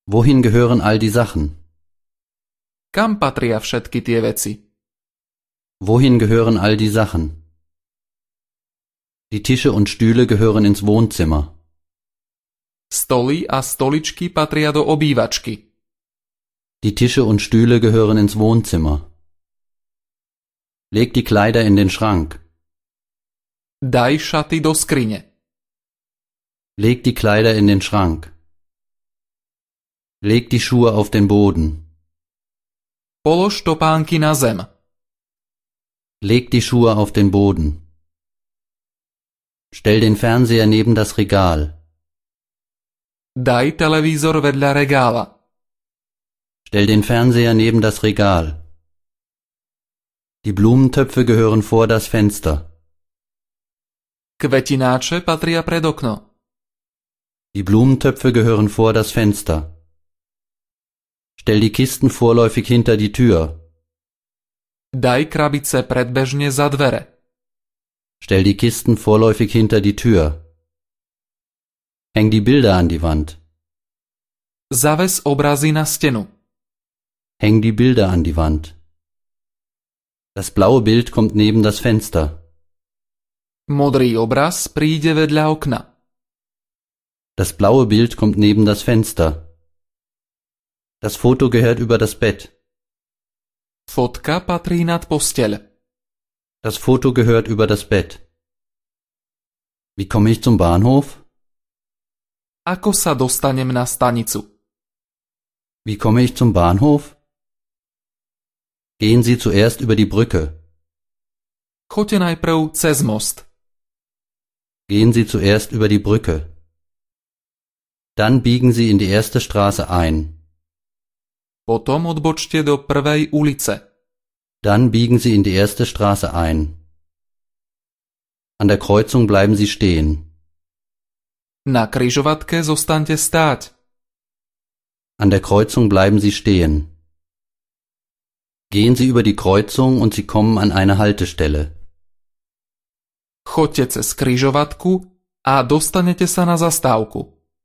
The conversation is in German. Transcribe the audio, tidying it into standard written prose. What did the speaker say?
Wohin gehören all die Sachen? Kam patria všetky tie veci? Wohin gehören all die Sachen? Die Tische und Stühle gehören ins Wohnzimmer. Stoly a stoličky patria do obývačky. Die Tische und Stühle gehören ins Wohnzimmer. Leg die Kleider in den Schrank. Daj šaty do skrine. Leg die Kleider in den Schrank. Leg die Schuhe auf den Boden. Polož topánky na zem. Leg die Schuhe auf den Boden. Stell den Fernseher neben das Regal. Daj televízor vedľa regála. Stell den Fernseher neben das Regal. Die Blumentöpfe gehören vor das Fenster. Kvetináče patria pred okno. Die Blumentöpfe gehören vor das Fenster. Stell die Kisten vorläufig hinter die Tür. Daj krabice predbežne za dvere. Stell die Kisten vorläufig hinter die Tür. Häng die Bilder an die Wand. Zaves obrazy na stenu. Häng die Bilder an die Wand. Das blaue Bild kommt neben das Fenster. Modrý obraz príde vedľa okna. Das blaue Bild kommt neben das Fenster. Das Foto gehört über das Bett. Fotka patrí nad posteľ. Das Foto gehört über das Bett. Wie komme ich zum Bahnhof? Ako sa dostanem na stanicu? Wie komme ich zum Bahnhof? Gehen Sie zuerst über die Brücke. Choďte najprv cez most. Gehen Sie zuerst über die Brücke. Dann biegen Sie in die erste Straße ein. Potom odbočte do prvej ulice. Dann biegen Sie in die erste Straße ein. An der Kreuzung bleiben Sie stehen. Na križovatke zostaňte stáť. An der Kreuzung bleiben Sie stehen. Gehen Sie über die Kreuzung und Sie kommen an eine Haltestelle. Choďte cez križovatku a dostanete sa na zastávku.